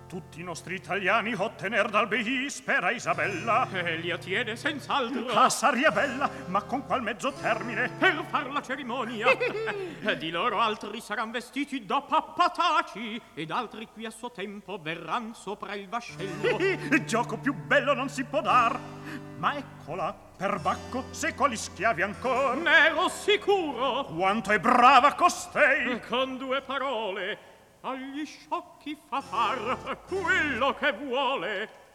tutti i nostri italiani ottener dal bei spera Isabella. Li ottiene senz'altro. Ah, saria bella, ma con qual mezzo termine? Per far la cerimonia. Di loro altri saran vestiti da pappataci, ed altri qui a suo tempo verran sopra il vascello. Gioco più bello non si può dar. Ma eccola, per Bacco, se quali schiavi ancor. N'ero sicuro. Quanto è brava costei. Con due parole agli sciocchi fa far quello che vuole.